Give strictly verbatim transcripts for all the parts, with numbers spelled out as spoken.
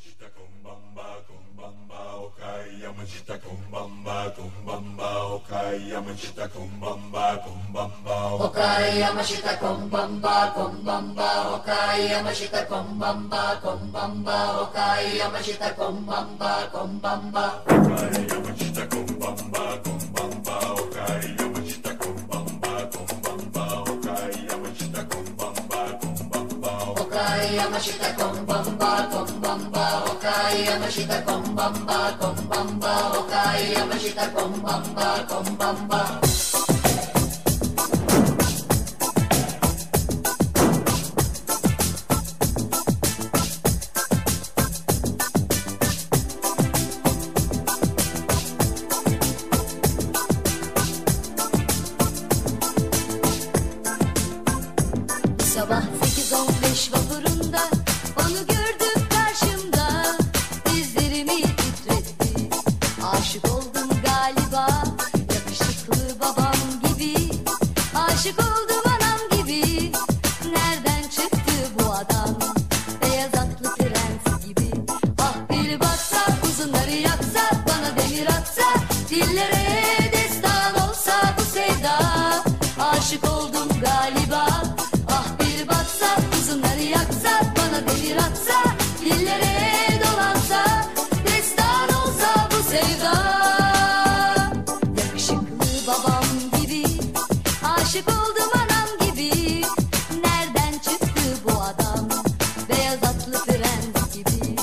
Yamashita kumbamba, kumbamba, okai. Yamashita kumbamba, kumbamba, okai. Yamashita kumbamba, kumbamba, okai. Yamashita kumbamba, kumbamba, okai. Yamashita kumbamba, kumbamba, okai. Yamashita kumbamba, kumbamba. Okai, Yamashita kumbamba, kumbamba, okai. Yamashita kumbamba, kumbamba, okai. Yamashita kumbamba, kumbamba, Okai Yamashita kumbamba, kumbamba, okai. Yamashita kumbamba, kumbamba, okai. Yamashita kumbamba, kumbamba. Sabah sekiz on beş vapurunda onu gördüm karşımda, dizlerimi titretti. Aşık oldum galiba, yakışıklı babam gibi. Aşık oldum anam gibi. Nereden çıktı bu adam, beyaz atlı prens gibi. Ah bir baksa, uzunları yaksa, bana demir atsa, dillere destan olsa bu sevda. Aşık oldum galiba. Uzunları yaksa, bana demir atsa, dillere dolansa, destan olsa bu sevda. Yakışıklı babam gibi, aşık oldum anam gibi. Nereden çıktı bu adam, beyaz atlı prens gibi.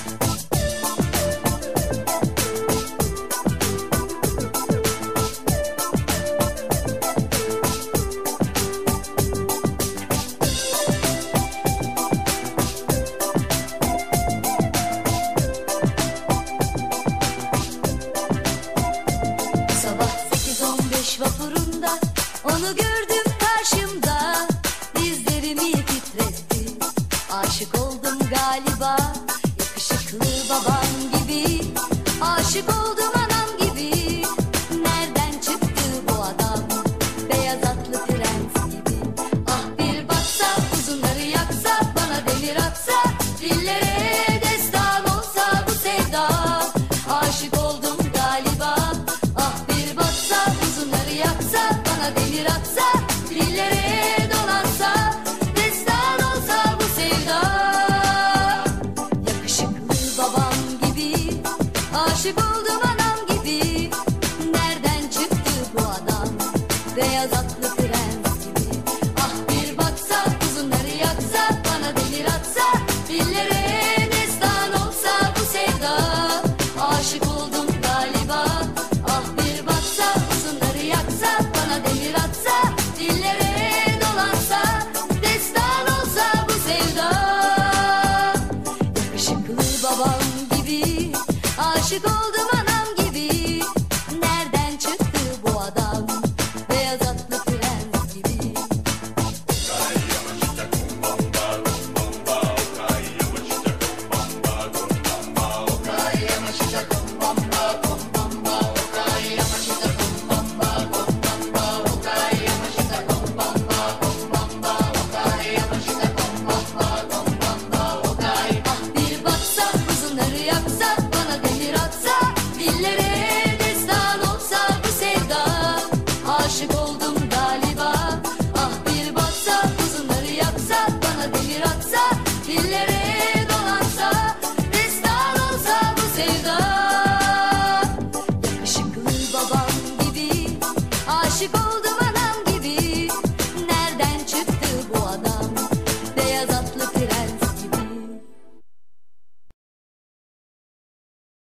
Vapurunda onu gördüm karşımda, dizlerimi titretti. Aşık oldum galiba, yakışıklı babam gibi. Aşık oldum anam gibi. Nereden çıktı bu adam, beyaz atlı prens gibi. Ah bir baksa, uzunları yaksa, bana demir atsa, dillere destan olsa bu sevda. Aşık oldum galiba. Yaksa, bana demir atsa, dillere dolansa, destan olsa bu sevda. Yakışıklı babam gibi, aşık oldum anam gibi. Nereden çıktı bu adam, beyaz atlı prens gibi. Ah bir baksa, uzunları yaksa, bana demir atsa, dillere destan olsa bu sevda. Aşık oldum galiba. Ah bir baksa, uzunları yaksa, bana demir atsa, dillere dolansa, destan olsa bu sevda. Yakışıklı babam gibi, aşık oldum anam gibi. Nereden çıktı bu adam, beyaz atlı prens gibi. okai. Yamashita kumbamba, kumbamba, okai. Yamashita kumbamba, kumbamba, okai. Yamashita kumbamba, kumbamba, okai. Yamashita kumbamba, kumbamba, okai. Yamashita kumbamba, kumbamba, okai. Yamashita kumbamba, kumbamba, okai. Ah bir baksa, uzunları yaksa, bana demir atsa, dillere destan olsa bu sevda. Aşık oldum galiba. Ah bir baksa, uzunları yaksa, bana demir atsa, dillere dolansa, destan olsa bu sevda. Yakışıklı babam gibi, aşık oldum